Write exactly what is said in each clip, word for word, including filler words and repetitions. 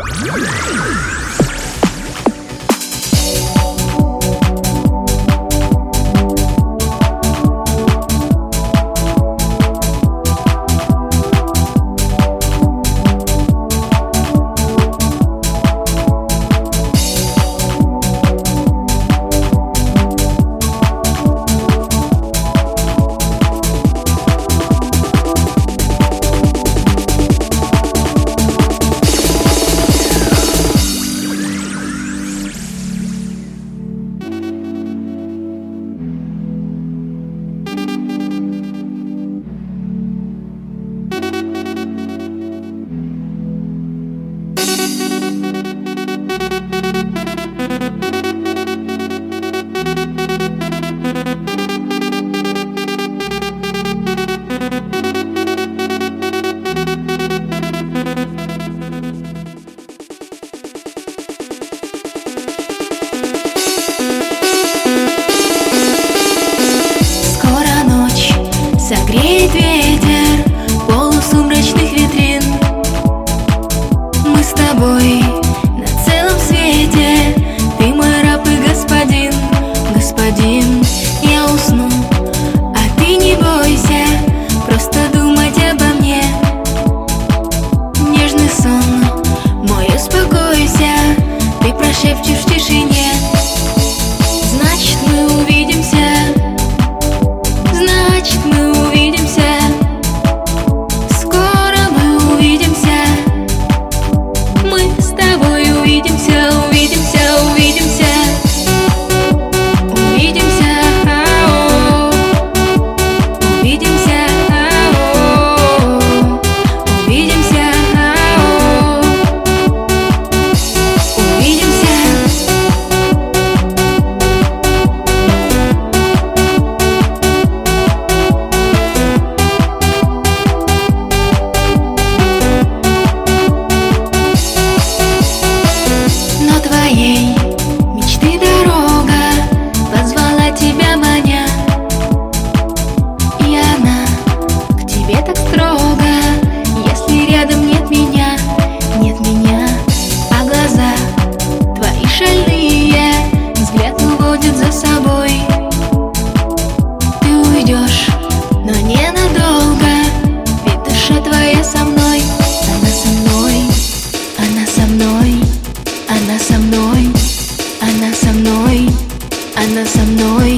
Согреет ветер полусумрачных витрин. Мы с тобой на целом свете. Ты мой раб и господин, господин. Я усну, а ты не бойся, просто думать обо мне. Нежный сон мой, успокойся, ты прошепчешь в тишине. Значит, мы увидимся. Значит, мы увидимся. Скоро мы увидимся. Мы с тобой увидимся, увидимся, увидимся. Увидимся, ау. Увидимся, ау. Увидимся, ау. Увидимся. Но твоей мечты дорога позвала тебя, маня, и она к тебе так строго. Если рядом нет меня, нет меня, а глаза твои шальные взгляд уводит за собой. Ты уйдешь, но ненадолго, ведь душа твоя со мной. Она со мной, она со мной. Она со мной, она со мной, она со мной.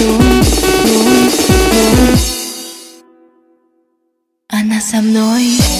Она со мной.